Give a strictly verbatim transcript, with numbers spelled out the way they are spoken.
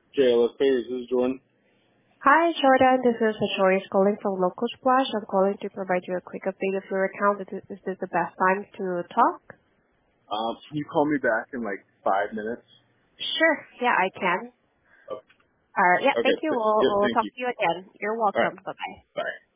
J L S Pay, this is Jordan. Hi, Jordan. This is Choice calling from Local Splash. I'm calling to provide you a quick update of your account. Is this is this the best time to talk? Um, can you call me back in like five minutes? Sure. Yeah, I can. Oh, All right. Yeah, okay. thank you. Th- We'll, yep. we'll Thank talk you. to you again. You're All right. welcome. Bye-bye. Bye.